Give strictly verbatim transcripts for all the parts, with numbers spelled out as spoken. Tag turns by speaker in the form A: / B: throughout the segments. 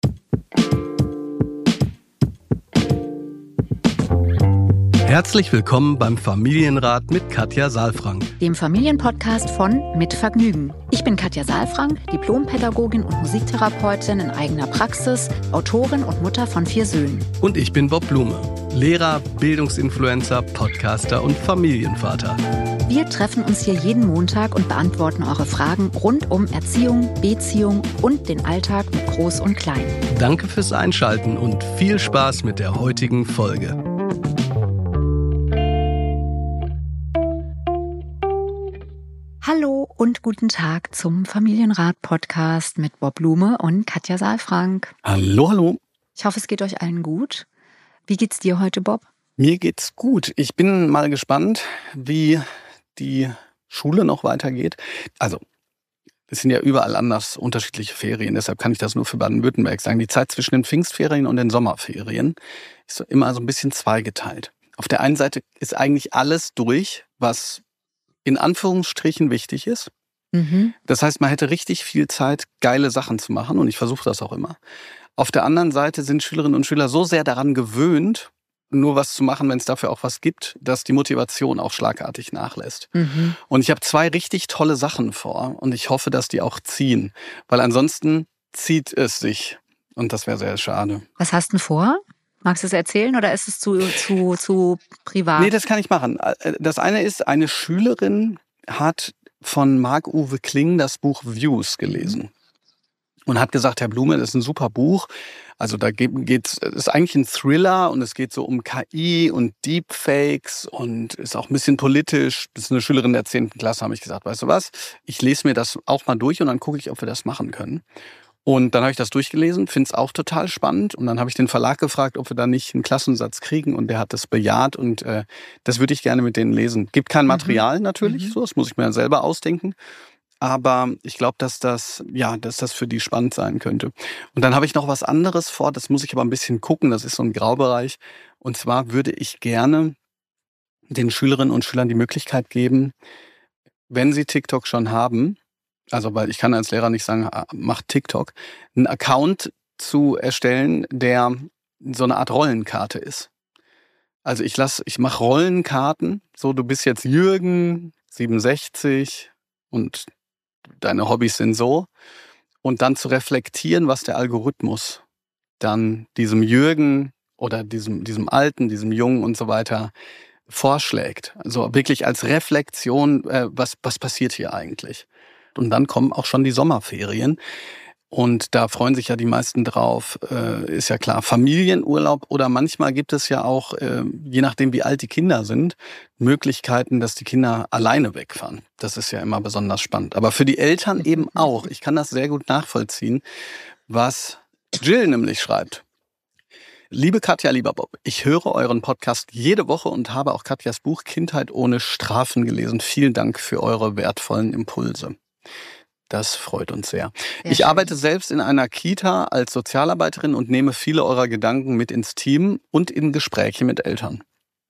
A: Herzlich willkommen beim Familienrat mit Katja Saalfrank,
B: dem Familienpodcast von Mit Vergnügen. Ich bin Katja Saalfrank, Diplompädagogin und Musiktherapeutin in eigener Praxis, Autorin und Mutter von vier Söhnen.
A: Und ich bin Bob Blume, Lehrer, Bildungsinfluencer, Podcaster und Familienvater.
B: Wir treffen uns hier jeden Montag und beantworten eure Fragen rund um Erziehung, Beziehung und den Alltag mit Groß und Klein.
A: Danke fürs Einschalten und viel Spaß mit der heutigen Folge.
B: Hallo und guten Tag zum Familienrat-Podcast mit Bob Blume und Katja Saalfrank.
A: Hallo, hallo.
B: Ich hoffe, es geht euch allen gut. Wie geht's dir heute, Bob?
C: Mir geht's gut. Ich bin mal gespannt, wie die Schule noch weitergeht. Also, es sind ja überall anders unterschiedliche Ferien, deshalb kann ich das nur für Baden-Württemberg sagen. Die Zeit zwischen den Pfingstferien und den Sommerferien ist so immer so ein bisschen zweigeteilt. Auf der einen Seite ist eigentlich alles durch, was in Anführungsstrichen wichtig ist.
B: Mhm.
C: Das heißt, man hätte richtig viel Zeit, geile Sachen zu machen und ich versuche das auch immer. Auf der anderen Seite sind Schülerinnen und Schüler so sehr daran gewöhnt, nur was zu machen, wenn es dafür auch was gibt, dass die Motivation auch schlagartig nachlässt.
B: Mhm.
C: Und ich habe zwei richtig tolle Sachen vor und ich hoffe, dass die auch ziehen, weil ansonsten zieht es sich und das wäre sehr schade.
B: Was hast du denn vor? Magst du es erzählen oder ist es zu, zu, zu privat?
C: Nee, das kann ich machen. Das eine ist, eine Schülerin hat von Marc-Uwe Kling das Buch Views gelesen und hat gesagt, Herr Blume, das ist ein super Buch. Also da geht's, es ist eigentlich ein Thriller und es geht so um K I und Deepfakes und ist auch ein bisschen politisch. Das ist eine Schülerin der zehnten Klasse, habe ich gesagt, weißt du was, ich lese mir das auch mal durch und dann gucke ich, ob wir das machen können. Und dann habe ich das durchgelesen, finde es auch total spannend. Und dann habe ich den Verlag gefragt, ob wir da nicht einen Klassensatz kriegen. Und der hat das bejaht und äh, das würde ich gerne mit denen lesen. Gibt kein Material natürlich,
B: Mhm.
C: so, das muss ich mir selber ausdenken. Aber ich glaube, dass das, ja, dass das für die spannend sein könnte. Und dann habe ich noch was anderes vor, das muss ich aber ein bisschen gucken, das ist so ein Graubereich. Und zwar würde ich gerne den Schülerinnen und Schülern die Möglichkeit geben, wenn sie TikTok schon haben, also weil ich kann als Lehrer nicht sagen, mach TikTok, einen Account zu erstellen, der so eine Art Rollenkarte ist. Also ich lass, ich mache Rollenkarten, so du bist jetzt Jürgen, siebenundsechzig und deine Hobbys sind so. Und dann zu reflektieren, was der Algorithmus dann diesem Jürgen oder diesem, diesem Alten, diesem Jungen und so weiter vorschlägt. Also wirklich als Reflexion, äh, was, was passiert hier eigentlich? Und dann kommen auch schon die Sommerferien. Und da freuen sich ja die meisten drauf, äh, ist ja klar, Familienurlaub oder manchmal gibt es ja auch, äh, je nachdem wie alt die Kinder sind, Möglichkeiten, dass die Kinder alleine wegfahren. Das ist ja immer besonders spannend. Aber für die Eltern eben auch. Ich kann das sehr gut nachvollziehen, was Jill nämlich schreibt. Liebe Katja, lieber Bob, ich höre euren Podcast jede Woche und habe auch Katjas Buch Kindheit ohne Strafen gelesen. Vielen Dank für eure wertvollen Impulse. Das freut uns sehr.
B: Sehr
C: ich
B: schön.
C: arbeite selbst in einer Kita als Sozialarbeiterin und nehme viele eurer Gedanken mit ins Team und in Gespräche mit Eltern.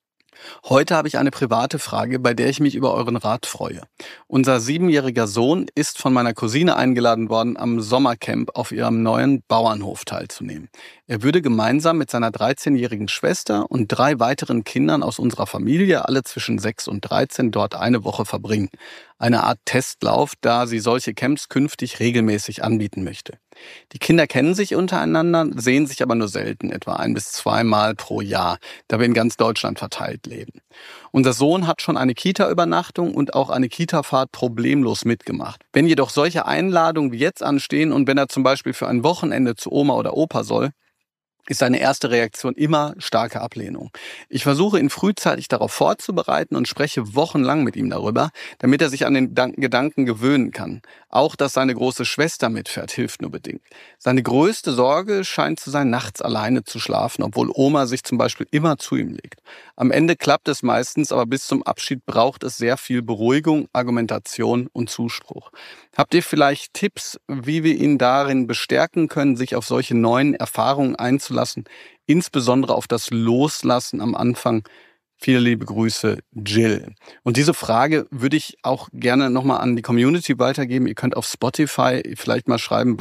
C: Heute habe ich eine private Frage, bei der ich mich über euren Rat freue. Unser siebenjähriger Sohn ist von meiner Cousine eingeladen worden, am Sommercamp auf ihrem neuen Bauernhof teilzunehmen. Er würde gemeinsam mit seiner dreizehnjährigen Schwester und drei weiteren Kindern aus unserer Familie, alle zwischen sechs und dreizehn, dort eine Woche verbringen. Eine Art Testlauf, da sie solche Camps künftig regelmäßig anbieten möchte. Die Kinder kennen sich untereinander, sehen sich aber nur selten, etwa ein bis zweimal pro Jahr, da wir in ganz Deutschland verteilt leben. Unser Sohn hat schon eine Kita-Übernachtung und auch eine Kita-Fahrt problemlos mitgemacht. Wenn jedoch solche Einladungen wie jetzt anstehen und wenn er zum Beispiel für ein Wochenende zu Oma oder Opa soll, ist seine erste Reaktion immer starke Ablehnung. Ich versuche ihn frühzeitig darauf vorzubereiten und spreche wochenlang mit ihm darüber, damit er sich an den Gedanken gewöhnen kann. Auch, dass seine große Schwester mitfährt, hilft nur bedingt. Seine größte Sorge scheint zu sein, nachts alleine zu schlafen, obwohl Oma sich zum Beispiel immer zu ihm legt. Am Ende klappt es meistens, aber bis zum Abschied braucht es sehr viel Beruhigung, Argumentation und Zuspruch. Habt ihr vielleicht Tipps, wie wir ihn darin bestärken können, sich auf solche neuen Erfahrungen einzulassen, insbesondere auf das Loslassen am Anfang? Viele liebe Grüße, Jill. Und diese Frage würde ich auch gerne nochmal an die Community weitergeben. Ihr könnt auf Spotify vielleicht mal schreiben, was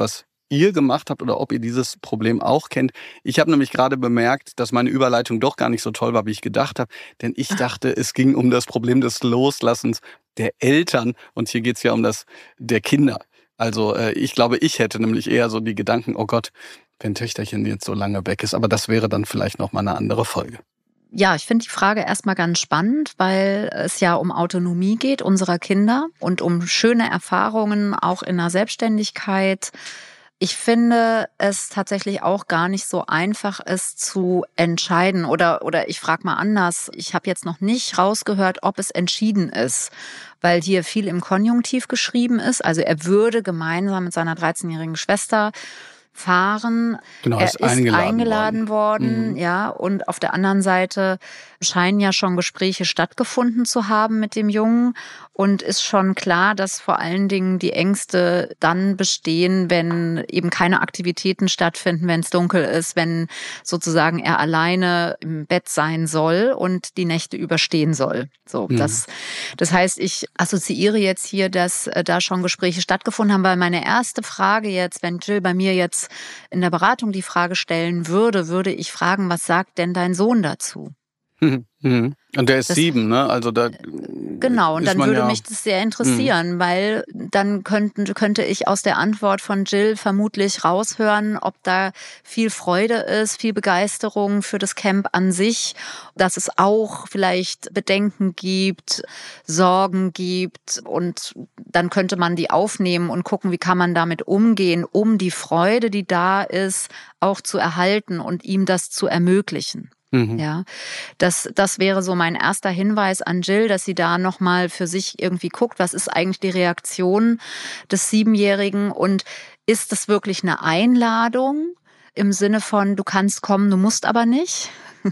C: ihr gemacht habt oder ob ihr dieses Problem auch kennt. Ich habe nämlich gerade bemerkt, dass meine Überleitung doch gar nicht so toll war, wie ich gedacht habe. Denn ich dachte, es ging um das Problem des Loslassens der Eltern. Und hier geht's ja um das der Kinder. Also äh, ich glaube, ich hätte nämlich eher so die Gedanken, oh Gott, wenn Töchterchen jetzt so lange weg ist. Aber das wäre dann vielleicht noch mal eine andere Folge.
B: Ja, ich finde die Frage erstmal ganz spannend, weil es ja um Autonomie geht unserer Kinder und um schöne Erfahrungen auch in der Selbstständigkeit. Ich finde es tatsächlich auch gar nicht so einfach, es zu entscheiden. Oder oder ich frage mal anders. Ich habe jetzt noch nicht rausgehört, ob es entschieden ist, weil hier viel im Konjunktiv geschrieben ist. Also er würde gemeinsam mit seiner dreizehnjährigen Schwester fahren.
C: Genau,
B: er
C: ist
B: ist
C: eingeladen
B: eingeladen worden, worden
C: Mhm.
B: ja. Und auf der anderen Seite scheinen ja schon Gespräche stattgefunden zu haben mit dem Jungen. Und ist schon klar, dass vor allen Dingen die Ängste dann bestehen, wenn eben keine Aktivitäten stattfinden, wenn es dunkel ist, wenn sozusagen er alleine im Bett sein soll und die Nächte überstehen soll. So,
C: Mhm.
B: das, das heißt, ich assoziiere jetzt hier, dass äh, da schon Gespräche stattgefunden haben, weil meine erste Frage jetzt, wenn Jill bei mir jetzt in der Beratung die Frage stellen würde, würde ich fragen, was sagt denn dein Sohn dazu?
C: Mhm. Mhm. Und der ist
B: Das-
C: sieben, ne? Also da
B: Genau, und
C: ist
B: dann
C: man
B: würde
C: ja,
B: mich das sehr interessieren, weil dann könnten, könnte ich aus der Antwort von Jill vermutlich raushören, ob da viel Freude ist, viel Begeisterung für das Camp an sich, dass es auch vielleicht Bedenken gibt, Sorgen gibt und dann könnte man die aufnehmen und gucken, wie kann man damit umgehen, um die Freude, die da ist, auch zu erhalten und ihm das zu ermöglichen.
C: Mhm.
B: Ja, das, das wäre so mein erster Hinweis an Jill, dass sie da nochmal für sich irgendwie guckt, was ist eigentlich die Reaktion des Siebenjährigen und ist das wirklich eine Einladung im Sinne von, du kannst kommen, du musst aber nicht.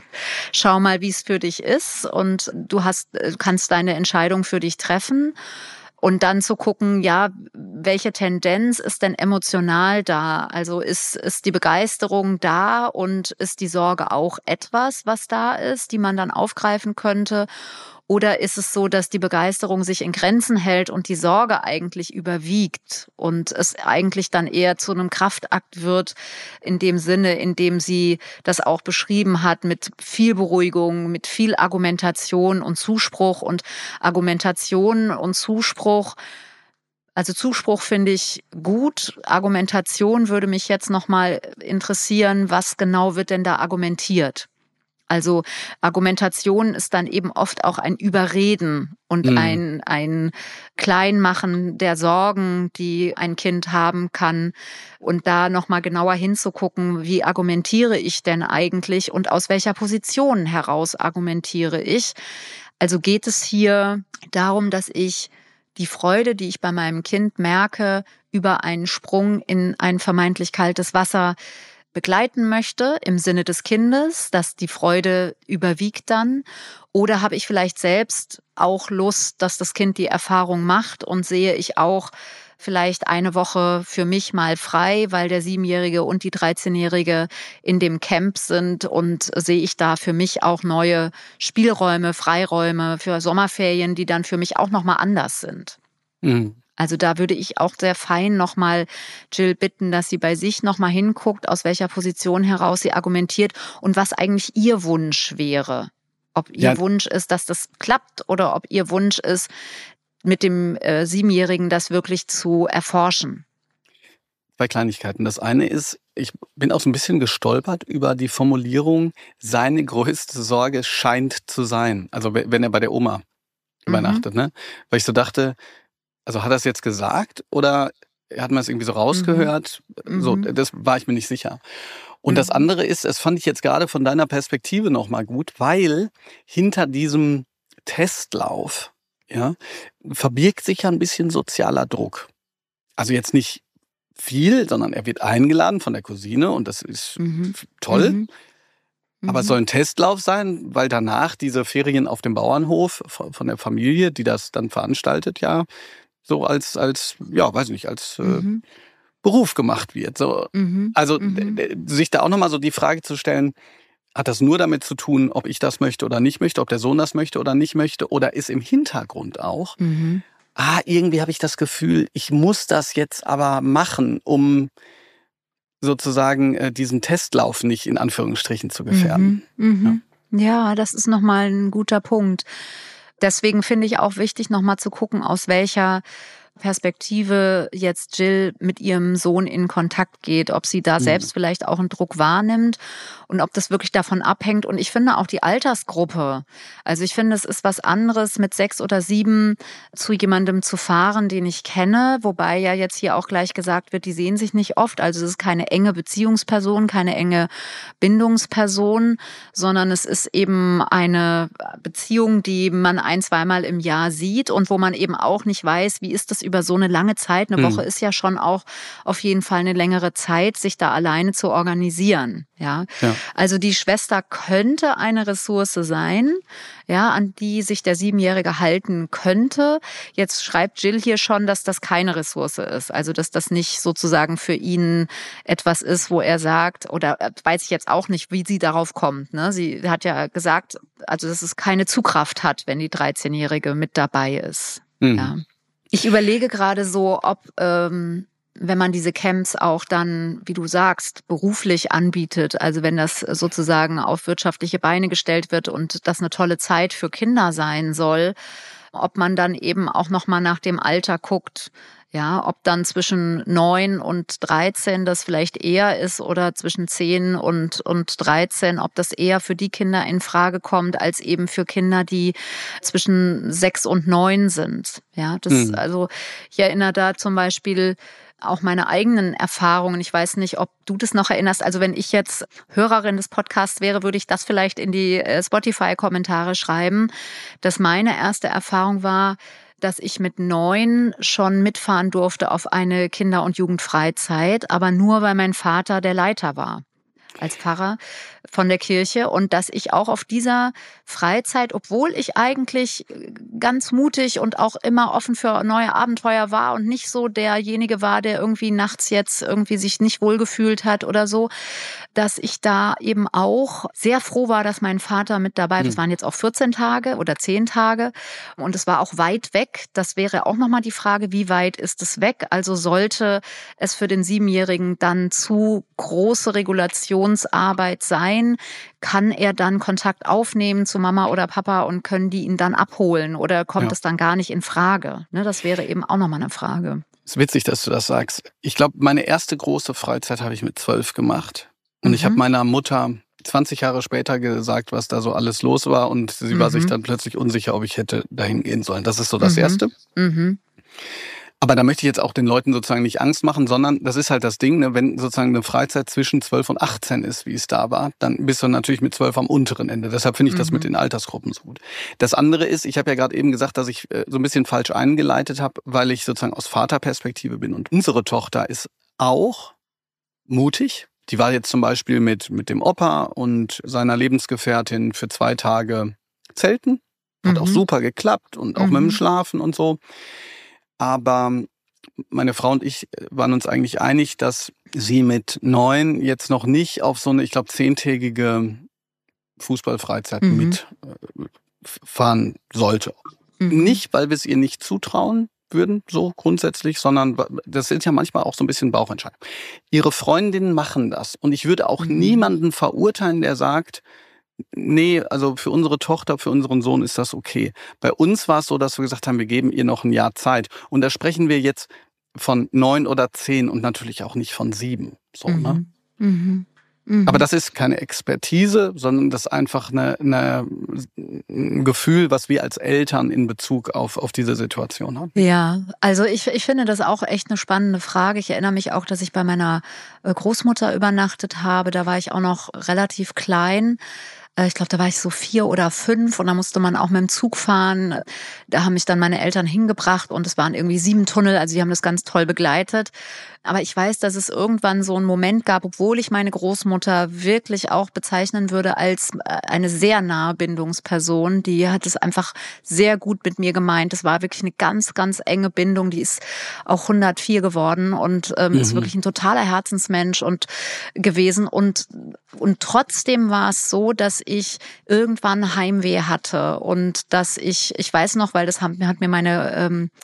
B: Schau mal, wie es für dich ist und du hast, kannst deine Entscheidung für dich treffen. Und dann zu gucken, ja, welche Tendenz ist denn emotional da? Also ist, ist die Begeisterung da und ist die Sorge auch etwas, was da ist, die man dann aufgreifen könnte? Oder ist es so, dass die Begeisterung sich in Grenzen hält und die Sorge eigentlich überwiegt und es eigentlich dann eher zu einem Kraftakt wird, in dem Sinne, in dem sie das auch beschrieben hat, mit viel Beruhigung, mit viel Argumentation und Zuspruch und Argumentation und Zuspruch. Also Zuspruch finde ich gut. Argumentation würde mich jetzt nochmal interessieren, was genau wird denn da argumentiert? Also Argumentation ist dann eben oft auch ein Überreden und
C: Mhm.
B: ein, ein Kleinmachen der Sorgen, die ein Kind haben kann. Und da nochmal genauer hinzugucken, wie argumentiere ich denn eigentlich und aus welcher Position heraus argumentiere ich. Also geht es hier darum, dass ich die Freude, die ich bei meinem Kind merke, über einen Sprung in ein vermeintlich kaltes Wasser begleiten möchte im Sinne des Kindes, dass die Freude überwiegt dann? Oder habe ich vielleicht selbst auch Lust, dass das Kind die Erfahrung macht und sehe ich auch vielleicht eine Woche für mich mal frei, weil der Siebenjährige und die dreizehnjährige in dem Camp sind und sehe ich da für mich auch neue Spielräume, Freiräume für Sommerferien, die dann für mich auch nochmal anders sind.
C: Mhm.
B: Also da würde ich auch sehr fein nochmal Jill bitten, dass sie bei sich nochmal hinguckt, aus welcher Position heraus sie argumentiert und was eigentlich ihr Wunsch wäre. Ob ihr
C: Ja.
B: Wunsch ist, dass das klappt oder ob ihr Wunsch ist, mit dem äh, Siebenjährigen das wirklich zu erforschen.
C: Zwei Kleinigkeiten. Das eine ist, ich bin auch so ein bisschen gestolpert über die Formulierung, seine größte Sorge scheint zu sein. Also wenn er bei der Oma übernachtet, ne? Weil ich so dachte, also hat er es jetzt gesagt oder hat man es irgendwie so rausgehört?
B: Mhm.
C: So,
B: Mhm.
C: das war ich mir nicht sicher. Und
B: Mhm.
C: das andere ist, das fand ich jetzt gerade von deiner Perspektive nochmal gut, weil hinter diesem Testlauf, ja, verbirgt sich ja ein bisschen sozialer Druck. Also jetzt nicht viel, sondern er wird eingeladen von der Cousine und das ist
B: Mhm.
C: toll.
B: Mhm.
C: Aber es soll ein Testlauf sein, weil danach diese Ferien auf dem Bauernhof von der Familie, die das dann veranstaltet, ja, so als, als, ja, weiß nicht, als äh,
B: Mhm.
C: Beruf gemacht wird. So.
B: Mhm.
C: Also
B: Mhm.
C: d- d- sich da auch nochmal so die Frage zu stellen, hat das nur damit zu tun, ob ich das möchte oder nicht möchte, ob der Sohn das möchte oder nicht möchte, oder ist im Hintergrund auch,
B: Mhm.
C: ah, irgendwie habe ich das Gefühl, ich muss das jetzt aber machen, um sozusagen diesen Testlauf nicht in Anführungsstrichen zu gefährden.
B: Mhm. Mhm. Ja. ja, das ist nochmal ein guter Punkt. Deswegen finde ich auch wichtig, nochmal zu gucken, aus welcher Perspektive jetzt Jill mit ihrem Sohn in Kontakt geht, ob sie da selbst vielleicht auch einen Druck wahrnimmt und ob das wirklich davon abhängt. Und ich finde auch die Altersgruppe. Also ich finde, es ist was anderes, mit sechs oder sieben zu jemandem zu fahren, den ich kenne, wobei ja jetzt hier auch gleich gesagt wird, die sehen sich nicht oft. Also es ist keine enge Beziehungsperson, keine enge Bindungsperson, sondern es ist eben eine Beziehung, die man ein-, zweimal im Jahr sieht und wo man eben auch nicht weiß, wie ist das über so eine lange Zeit. Eine Woche ist ja schon auch auf jeden Fall eine längere Zeit, sich da alleine zu organisieren. Ja,
C: ja.
B: Also die Schwester könnte eine Ressource sein, ja, an die sich der Siebenjährige halten könnte. Jetzt schreibt Jill hier schon, dass das keine Ressource ist. Also dass das nicht sozusagen für ihn etwas ist, wo er sagt, oder weiß ich jetzt auch nicht, wie sie darauf kommt. Ne? Sie hat ja gesagt, also dass es keine Zugkraft hat, wenn die dreizehnjährige mit dabei ist. Mhm. Ja. Ich überlege gerade so, ob, ähm, wenn man diese Camps auch dann, wie du sagst, beruflich anbietet, also wenn das sozusagen auf wirtschaftliche Beine gestellt wird und das eine tolle Zeit für Kinder sein soll, ob man dann eben auch nochmal nach dem Alter guckt, ja, ob dann zwischen neun und dreizehn das vielleicht eher ist oder zwischen zehn und, und dreizehn, ob das eher für die Kinder in Frage kommt, als eben für Kinder, die zwischen sechs und neun sind. Ja, das, mhm. also, ich erinnere da zum Beispiel auch meine eigenen Erfahrungen. Ich weiß nicht, ob du das noch erinnerst. Also wenn ich jetzt Hörerin des Podcasts wäre, würde ich das vielleicht in die Spotify-Kommentare schreiben, dass meine erste Erfahrung war, dass ich mit neun schon mitfahren durfte auf eine Kinder- und Jugendfreizeit, aber nur, weil mein Vater der Leiter war als Pfarrer von der Kirche und dass ich auch auf dieser Freizeit, obwohl ich eigentlich ganz mutig und auch immer offen für neue Abenteuer war und nicht so derjenige war, der irgendwie nachts jetzt irgendwie sich nicht wohlgefühlt hat oder so, dass ich da eben auch sehr froh war, dass mein Vater mit dabei war. Das waren jetzt auch vierzehn Tage oder zehn Tage und es war auch weit weg. Das wäre auch nochmal die Frage, wie weit ist es weg? Also sollte es für den Siebenjährigen dann zu große Regulationsarbeit sein, kann er dann Kontakt aufnehmen zu Mama oder Papa und können die ihn dann abholen oder kommt es ja. dann gar nicht in Frage? Ne, das wäre eben auch nochmal eine Frage.
C: Es ist witzig, dass du das sagst. Ich glaube, meine erste große Freizeit habe ich mit zwölf gemacht. Und mhm. ich habe meiner Mutter zwanzig Jahre später gesagt, was da so alles los war. Und sie mhm. war sich dann plötzlich unsicher, ob ich hätte dahin gehen sollen. Das ist so das mhm. Erste. Mhm. Aber da möchte ich jetzt auch den Leuten sozusagen nicht Angst machen, sondern das ist halt das Ding, ne, wenn sozusagen eine Freizeit zwischen zwölf und achtzehn ist, wie es da war, dann bist du natürlich mit zwölf am unteren Ende. Deshalb finde ich mhm. das mit den Altersgruppen so gut. Das andere ist, ich habe ja gerade eben gesagt, dass ich so ein bisschen falsch eingeleitet habe, weil ich sozusagen aus Vaterperspektive bin. Und unsere Tochter ist auch mutig. Die war jetzt zum Beispiel mit, mit dem Opa und seiner Lebensgefährtin für zwei Tage zelten. Hat mhm. auch super geklappt und auch mhm. mit dem Schlafen und so. Aber meine Frau und ich waren uns eigentlich einig, dass sie mit neun jetzt noch nicht auf so eine, ich glaube, zehntägige Fußballfreizeit mhm. mitfahren sollte. Mhm. Nicht, weil wir es ihr nicht zutrauen würden, so grundsätzlich, sondern das sind ja manchmal auch so ein bisschen Bauchentscheidungen. Ihre Freundinnen machen das. Und ich würde auch mhm. niemanden verurteilen, der sagt, nee, also für unsere Tochter, für unseren Sohn ist das okay. Bei uns war es so, dass wir gesagt haben, wir geben ihr noch ein Jahr Zeit. Und da sprechen wir jetzt von neun oder zehn und natürlich auch nicht von sieben. So, mhm. ne? Mhm. Mhm. Aber das ist keine Expertise, sondern das ist einfach eine, eine, ein Gefühl, was wir als Eltern in Bezug auf, auf diese Situation haben.
B: Ja, also ich, ich finde das auch echt eine spannende Frage. Ich erinnere mich auch, dass ich bei meiner Großmutter übernachtet habe. Da war ich auch noch relativ klein. Ich glaube, da war ich so vier oder fünf und da musste man auch mit dem Zug fahren. Da haben mich dann meine Eltern hingebracht und es waren irgendwie sieben Tunnel, also die haben das ganz toll begleitet. Aber ich weiß, dass es irgendwann so einen Moment gab, obwohl ich meine Großmutter wirklich auch bezeichnen würde als eine sehr nahe Bindungsperson. Die hat es einfach sehr gut mit mir gemeint. Es war wirklich eine ganz, ganz enge Bindung. Die ist auch hundertvier geworden und ähm, mhm. ist wirklich ein totaler Herzensmensch und gewesen. Und, und trotzdem war es so, dass ich irgendwann Heimweh hatte und dass ich, ich weiß noch, weil das hat, hat mir meine ähm,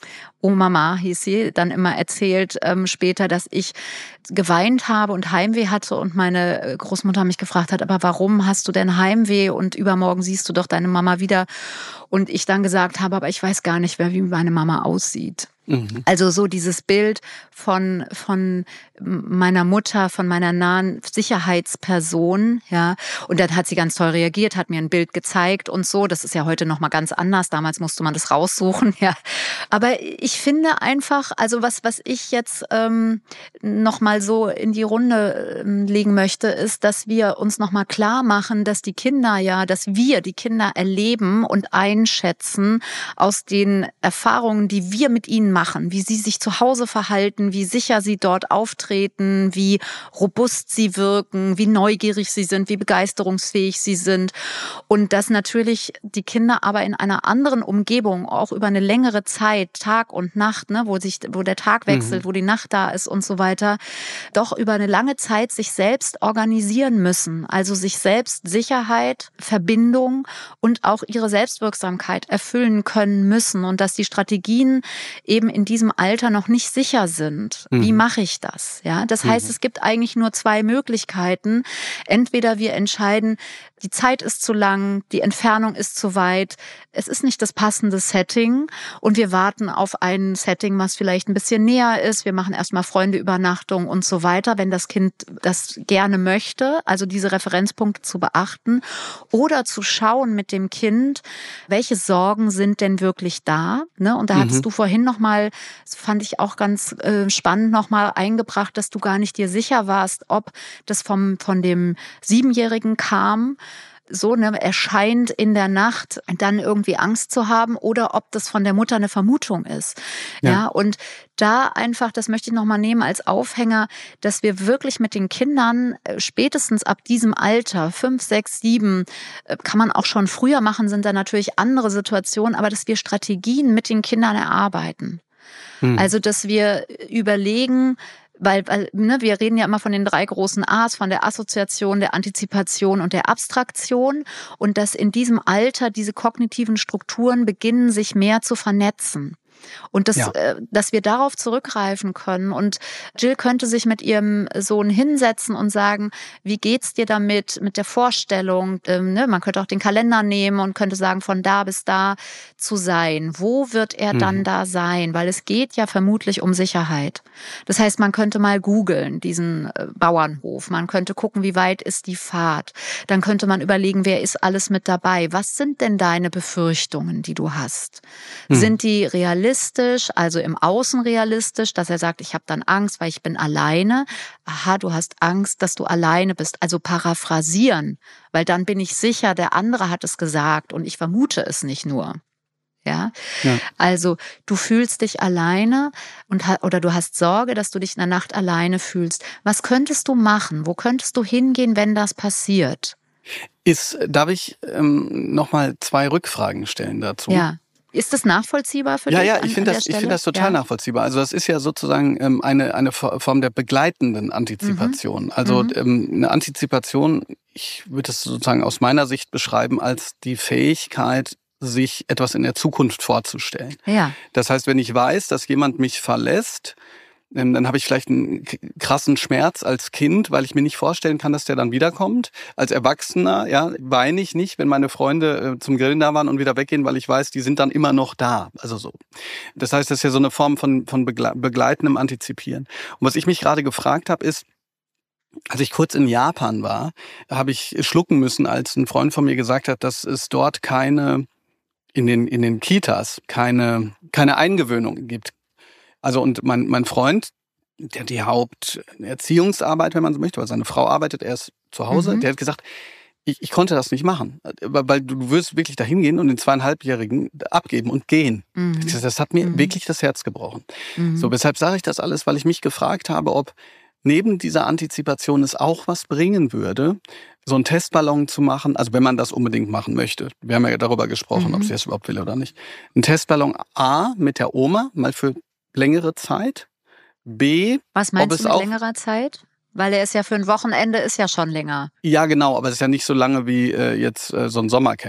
B: Mama hieß sie, dann immer erzählt ähm, später, dass ich geweint habe und Heimweh hatte und meine Großmutter mich gefragt hat, aber warum hast du denn Heimweh und übermorgen siehst du doch deine Mama wieder? Und ich dann gesagt habe, aber ich weiß gar nicht mehr, wie meine Mama aussieht. Mhm. Also so dieses Bild von von meiner Mutter, von meiner nahen Sicherheitsperson, ja. Und dann hat sie ganz toll reagiert, hat mir ein Bild gezeigt und so. Das ist ja heute noch mal ganz anders. Damals musste man das raussuchen, ja. Aber ich finde einfach, also was was ich jetzt ähm, noch mal so in die Runde ähm, legen möchte, ist, dass wir uns noch mal klar machen, dass die Kinder ja, dass wir die Kinder erleben und einschätzen aus den Erfahrungen, die wir mit ihnen machen, wie sie sich zu Hause verhalten, wie sicher sie dort auftreten, wie robust sie wirken, wie neugierig sie sind, wie begeisterungsfähig sie sind. Und dass natürlich die Kinder aber in einer anderen Umgebung, auch über eine längere Zeit, Tag und Nacht, ne, wo sich, wo der Tag wechselt, mhm. wo die Nacht da ist und so weiter, doch über eine lange Zeit sich selbst organisieren müssen. Also sich selbst Sicherheit, Verbindung und auch ihre Selbstwirksamkeit erfüllen können müssen. Und dass die Strategien eben in diesem Alter noch nicht sicher sind. Mhm. Wie mache ich das? Ja, das heißt, mhm. es gibt eigentlich nur zwei Möglichkeiten. Entweder wir entscheiden, die Zeit ist zu lang, die Entfernung ist zu weit, es ist nicht das passende Setting und wir warten auf ein Setting, was vielleicht ein bisschen näher ist. Wir machen erstmal Freundeübernachtung und so weiter, wenn das Kind das gerne möchte, also diese Referenzpunkte zu beachten oder zu schauen mit dem Kind, welche Sorgen sind denn wirklich da? Ne? Und da mhm. hattest du vorhin nochmal, das fand ich auch ganz äh, spannend, nochmal eingebracht, dass du gar nicht dir sicher warst, ob das vom von dem Siebenjährigen kam, so, ne, er scheint in der Nacht dann irgendwie Angst zu haben oder ob das von der Mutter eine Vermutung ist. Ja, ja und da einfach, das möchte ich nochmal nehmen als Aufhänger, dass wir wirklich mit den Kindern spätestens ab diesem Alter, fünf, sechs, sieben, kann man auch schon früher machen, sind da natürlich andere Situationen, aber dass wir Strategien mit den Kindern erarbeiten. Hm. Also, dass wir überlegen, Weil, weil ne, wir reden ja immer von den drei großen A's, von der Assoziation, der Antizipation und der Abstraktion und dass in diesem Alter diese kognitiven Strukturen beginnen, sich mehr zu vernetzen. Und das, ja. äh, dass wir darauf zurückgreifen können. Und Jill könnte sich mit ihrem Sohn hinsetzen und sagen, wie geht's dir damit, mit der Vorstellung? Ähm, ne? Man könnte auch den Kalender nehmen und könnte sagen, von da bis da zu sein. Wo wird er mhm. dann da sein? Weil es geht ja vermutlich um Sicherheit. Das heißt, man könnte mal googeln, diesen äh, Bauernhof. Man könnte gucken, wie weit ist die Fahrt. Dann könnte man überlegen, wer ist alles mit dabei? Was sind denn deine Befürchtungen, die du hast? Mhm. Sind die realistisch? Also im Außen realistisch, dass er sagt, ich habe dann Angst, weil ich bin alleine. Aha, du hast Angst, dass du alleine bist. Also paraphrasieren, weil dann bin ich sicher, der andere hat es gesagt und ich vermute es nicht nur. Ja? Ja. Also du fühlst dich alleine und oder du hast Sorge, dass du dich in der Nacht alleine fühlst. Was könntest du machen? Wo könntest du hingehen, wenn das passiert?
C: Ist, darf ich ähm, nochmal zwei Rückfragen stellen dazu?
B: Ja. Ist das nachvollziehbar für
C: ja,
B: dich?
C: Ja, ja, ich finde das, ich finde das total ja. nachvollziehbar. Also das ist ja sozusagen ähm, eine eine Form der begleitenden Antizipation. Mhm. Also mhm. Ähm, eine Antizipation, ich würde es sozusagen aus meiner Sicht beschreiben als die Fähigkeit, sich etwas in der Zukunft vorzustellen. Ja. Das heißt, wenn ich weiß, dass jemand mich verlässt, dann habe ich vielleicht einen krassen Schmerz als Kind, weil ich mir nicht vorstellen kann, dass der dann wiederkommt. Als Erwachsener, ja, weine ich nicht, wenn meine Freunde zum Grillen da waren und wieder weggehen, weil ich weiß, die sind dann immer noch da. Also so. Das heißt, das ist ja so eine Form von, von begleitendem Antizipieren. Und was ich mich gerade gefragt habe, ist, als ich kurz in Japan war, habe ich schlucken müssen, als ein Freund von mir gesagt hat, dass es dort keine, in den, in den Kitas, keine, keine Eingewöhnung gibt. Also und mein mein Freund, der die Haupterziehungsarbeit, wenn man so möchte, weil seine Frau arbeitet, er ist zu Hause, mhm. der hat gesagt, ich, ich konnte das nicht machen, weil du wirst wirklich dahin gehen und den zweieinhalbjährigen abgeben und gehen. Mhm. Das, das hat mir mhm. wirklich das Herz gebrochen. Mhm. So, weshalb sage ich das alles, weil ich mich gefragt habe, ob neben dieser Antizipation es auch was bringen würde, so einen Testballon zu machen, also wenn man das unbedingt machen möchte. Wir haben ja darüber gesprochen, mhm. ob sie das überhaupt will oder nicht. Ein Testballon A mit der Oma, mal für längere Zeit. B.
B: Was meinst du mit längerer Zeit? Weil er ist ja für ein Wochenende ist ja schon länger.
C: Ja, genau, aber es ist ja nicht so lange wie äh, jetzt äh, so ein Sommercamp.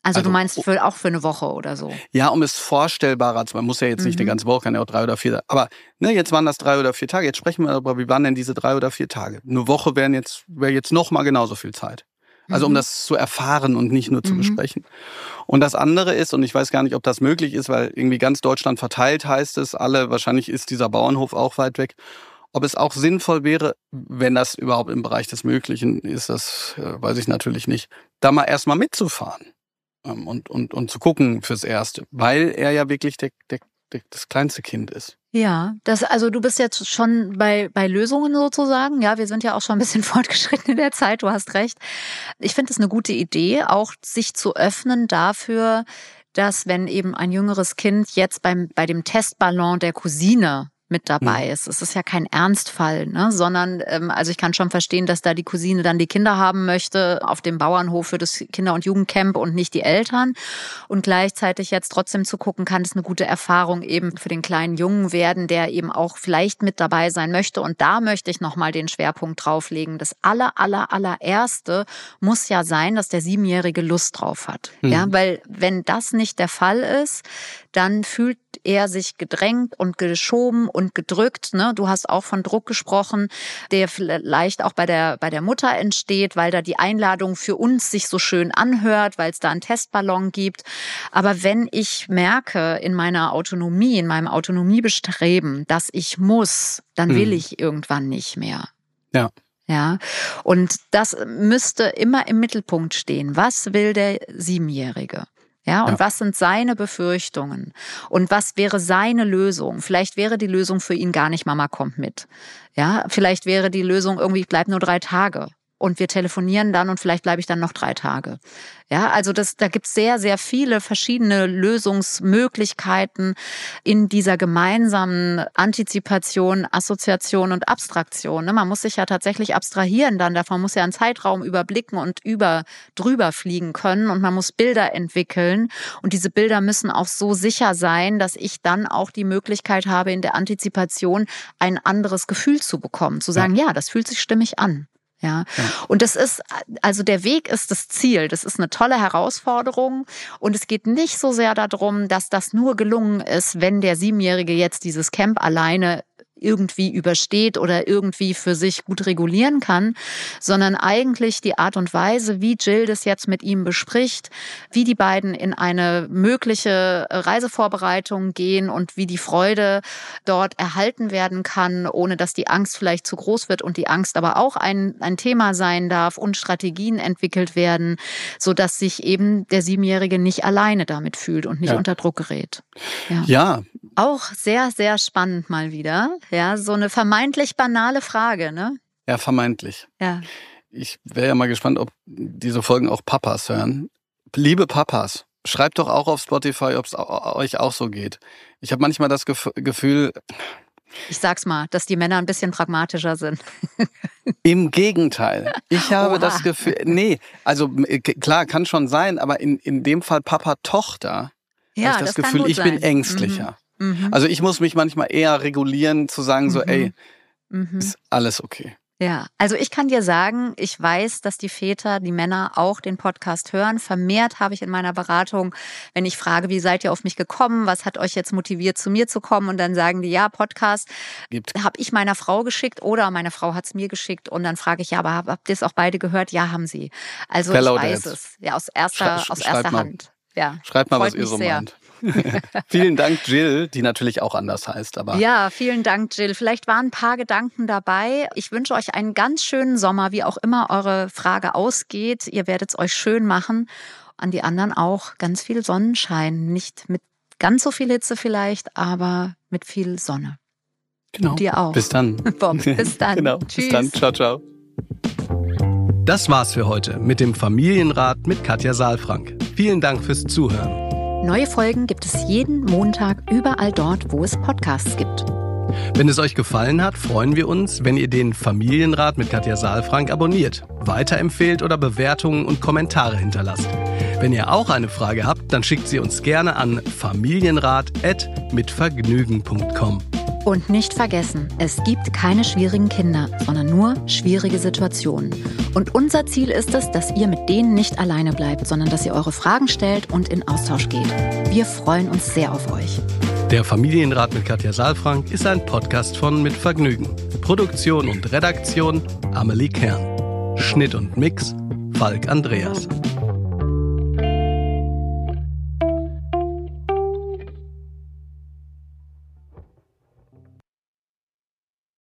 B: Also, also du meinst für, auch für eine Woche oder so?
C: Ja, um es vorstellbarer zu machen. Man muss ja jetzt nicht mhm. eine ganze Woche, kann ja auch drei oder vier. Aber ne, jetzt waren das drei oder vier Tage. Jetzt sprechen wir darüber, wie waren denn diese drei oder vier Tage? Eine Woche wären jetzt, wäre jetzt noch mal genauso viel Zeit. Also um das zu erfahren und nicht nur zu mhm. besprechen. Und das andere ist, und ich weiß gar nicht, ob das möglich ist, weil irgendwie ganz Deutschland verteilt heißt es, alle, wahrscheinlich ist dieser Bauernhof auch weit weg, ob es auch sinnvoll wäre, wenn das überhaupt im Bereich des Möglichen ist, das äh, weiß ich natürlich nicht, da mal erstmal mitzufahren ähm, und, und, und zu gucken fürs Erste, weil er ja wirklich der, der, der, das kleinste Kind ist.
B: Ja, das, also du bist jetzt schon bei, bei Lösungen sozusagen. Ja, wir sind ja auch schon ein bisschen fortgeschritten in der Zeit, du hast recht. Ich finde es eine gute Idee, auch sich zu öffnen dafür, dass wenn eben ein jüngeres Kind jetzt beim, bei dem Testballon der Cousine mit dabei ist. Es ist ja kein Ernstfall, ne? Sondern, ähm, also ich kann schon verstehen, dass da die Cousine dann die Kinder haben möchte auf dem Bauernhof für das Kinder- und Jugendcamp und nicht die Eltern. Und gleichzeitig jetzt trotzdem zu gucken, kann es eine gute Erfahrung eben für den kleinen Jungen werden, der eben auch vielleicht mit dabei sein möchte. Und da möchte ich nochmal den Schwerpunkt drauflegen. Das aller, aller, allererste muss ja sein, dass der Siebenjährige Lust drauf hat. Mhm. Ja, weil wenn das nicht der Fall ist, dann fühlt er sich gedrängt und geschoben und gedrückt. Ne? Du hast auch von Druck gesprochen, der vielleicht auch bei der, bei der Mutter entsteht, weil da die Einladung für uns sich so schön anhört, weil es da einen Testballon gibt. Aber wenn ich merke in meiner Autonomie, in meinem Autonomiebestreben, dass ich muss, dann will mhm. ich irgendwann nicht mehr.
C: Ja.
B: Ja, und das müsste immer im Mittelpunkt stehen. Was will der Siebenjährige? Ja, und ja. was sind seine Befürchtungen? Und was wäre seine Lösung? Vielleicht wäre die Lösung für ihn gar nicht, Mama kommt mit. Ja, vielleicht wäre die Lösung irgendwie, ich bleib nur drei Tage. Und wir telefonieren dann und vielleicht bleibe ich dann noch drei Tage. Ja, also das, da gibt es sehr, sehr viele verschiedene Lösungsmöglichkeiten in dieser gemeinsamen Antizipation, Assoziation und Abstraktion. Man muss sich ja tatsächlich abstrahieren dann davon, man muss ja einen Zeitraum überblicken und über drüber fliegen können und man muss Bilder entwickeln. Und diese Bilder müssen auch so sicher sein, dass ich dann auch die Möglichkeit habe, in der Antizipation ein anderes Gefühl zu bekommen. Zu sagen, ja, ja das fühlt sich stimmig an. Ja. ja, und das ist, also der Weg ist das Ziel. Das ist eine tolle Herausforderung. Und es geht nicht so sehr darum, dass das nur gelungen ist, wenn der Siebenjährige jetzt dieses Camp alleine irgendwie übersteht oder irgendwie für sich gut regulieren kann, sondern eigentlich die Art und Weise, wie Jill das jetzt mit ihm bespricht, wie die beiden in eine mögliche Reisevorbereitung gehen und wie die Freude dort erhalten werden kann, ohne dass die Angst vielleicht zu groß wird und die Angst aber auch ein, ein Thema sein darf und Strategien entwickelt werden, sodass sich eben der Siebenjährige nicht alleine damit fühlt und nicht ja. unter Druck gerät. Ja.
C: ja.
B: Auch sehr, sehr spannend mal wieder. Ja, so eine vermeintlich banale Frage, ne?
C: Ja, vermeintlich.
B: Ja.
C: Ich wäre ja mal gespannt, ob diese Folgen auch Papas hören. Liebe Papas, schreibt doch auch auf Spotify, ob es euch auch so geht. Ich habe manchmal das Gef- Gefühl...
B: Ich sag's mal, dass die Männer ein bisschen pragmatischer sind.
C: Im Gegenteil. Ich habe
B: Oha.
C: das Gefühl... Nee, also klar, kann schon sein, aber in, in dem Fall Papa-Tochter
B: ja,
C: habe ich das,
B: das
C: Gefühl, ich
B: sein.
C: bin ängstlicher.
B: Mhm.
C: Also ich muss mich manchmal eher regulieren, zu sagen so,
B: mhm.
C: ey,
B: mhm.
C: ist alles okay.
B: Ja, also ich kann dir sagen, ich weiß, dass die Väter, die Männer auch den Podcast hören. Vermehrt habe ich in meiner Beratung, wenn ich frage, wie seid ihr auf mich gekommen, was hat euch jetzt motiviert, zu mir zu kommen? Und dann sagen die, ja, Podcast habe ich meiner Frau geschickt oder meine Frau hat es mir geschickt. Und dann frage ich, ja, aber habt ihr es auch beide gehört? Ja, haben sie. Also
C: Fellow
B: ich weiß
C: Dads.
B: es, ja, aus erster,
C: Sch-
B: aus erster
C: mal.
B: Hand. Ja,
C: Schreibt mal,
B: freut
C: was ihr
B: mich
C: so
B: sehr.
C: meint. Vielen Dank, Jill, die natürlich auch anders heißt. Aber
B: ja, vielen Dank, Jill. Vielleicht waren ein paar Gedanken dabei. Ich wünsche euch einen ganz schönen Sommer, wie auch immer eure Frage ausgeht. Ihr werdet es euch schön machen. An die anderen auch ganz viel Sonnenschein. Nicht mit ganz so viel Hitze vielleicht, aber mit viel Sonne.
C: genau.
B: Und dir auch.
C: Bis dann.
B: Bob, bis dann.
C: genau.
B: Tschüss.
C: Bis dann. Ciao, ciao.
A: Das war's für heute mit dem Familienrat mit Katja Saalfrank. Vielen Dank fürs Zuhören.
B: Neue Folgen gibt es jeden Montag überall dort, wo es Podcasts gibt.
A: Wenn es euch gefallen hat, freuen wir uns, wenn ihr den Familienrat mit Katja Saalfrank abonniert, weiterempfehlt oder Bewertungen und Kommentare hinterlasst. Wenn ihr auch eine Frage habt, dann schickt sie uns gerne an familienrat at mitvergnügen punkt com.
B: Und nicht vergessen, es gibt keine schwierigen Kinder, sondern nur schwierige Situationen. Und unser Ziel ist es, dass ihr mit denen nicht alleine bleibt, sondern dass ihr eure Fragen stellt und in Austausch geht. Wir freuen uns sehr auf euch.
A: Der Familienrat mit Katja Saalfrank ist ein Podcast von Mit Vergnügen. Produktion und Redaktion Amelie Kern. Schnitt und Mix Falk Andreas.